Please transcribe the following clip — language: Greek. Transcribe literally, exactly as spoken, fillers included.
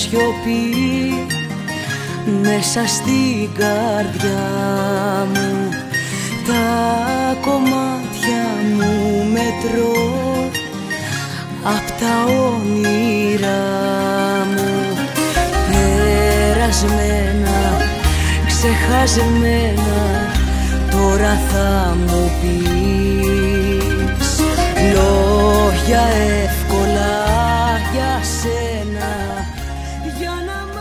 σιωπή μέσα στην καρδιά μου. Τα κομμάτια μου μετρώ απ' τα όνειρά μου. Περασμένα, ξεχασμένα, τώρα θα μου πεις λόγια εύκολα για σένα, για να